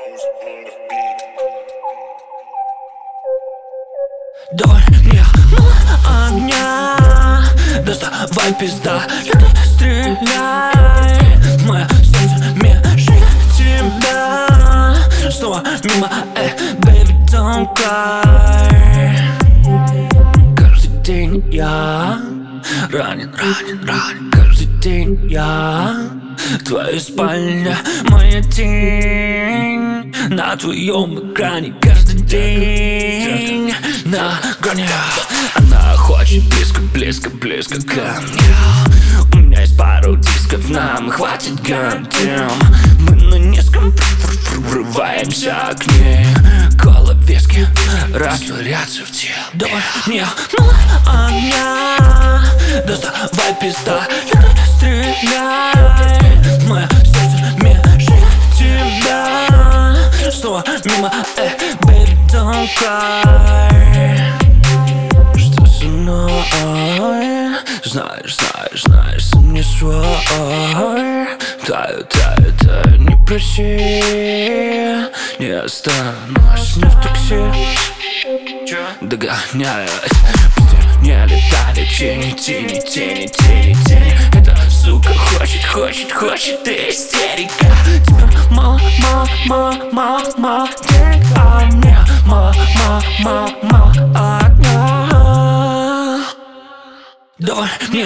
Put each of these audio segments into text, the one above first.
Давай мне огня, доставай пизда, стреляй. Мое сердце мешает тебя. Снова мимо, baby, don't cry. Каждый день я ранен. Каждый день я твоя спальня, моя тень на твоем экране. Каждый день на грани. Она хочет близко ко мне. У меня есть пару дисков, нам хватит гантем. Мы на низком врываемся к ней. Кола, виски, растворяться в теле. Давай мне огня, доставай пизда, стреляй. Мое сердце мешает тебя. Снова мимо, baby, don't cry. Что со мной? Знаешь, сон не свой. Таю, не проси. Не останусь ни в такси. Догоняюсь, не летали тени. Эта сука хочет истерика. Тебе мало денег, а мне мало огня. Давай мне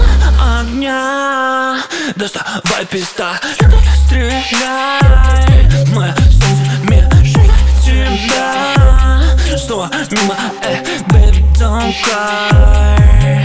огня, доставай пизда, стреляй. Мое сердце мешает тебя. Снова мимо, baby, don't cry.